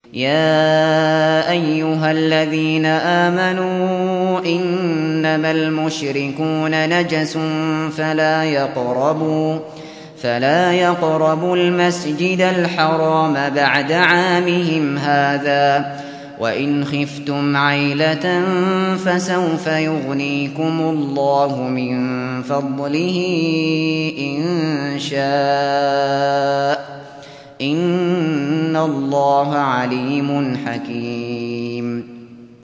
يا أيها الذين آمنوا إنما المشركون نجس فلا يقربوا المسجد الحرام بعد عامهم هذا وإن خفتم عيلة فسوف يغنيكم الله من فضله إن شاء إن الله عليم حكيم.